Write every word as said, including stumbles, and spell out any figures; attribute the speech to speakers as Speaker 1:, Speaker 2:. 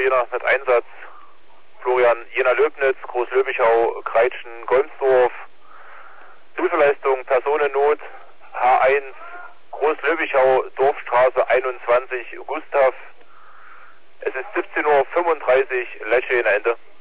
Speaker 1: Jena mit Einsatz. Florian, Jena-Löbnitz, Groß-Löbichau, Kreitschen, Golmsdorf. Hilfeleistung, Personennot, H eins, Groß-Löbichau, Dorfstraße einundzwanzig, Gustav. Es ist siebzehn Uhr fünfunddreißig, Lecce in Ende.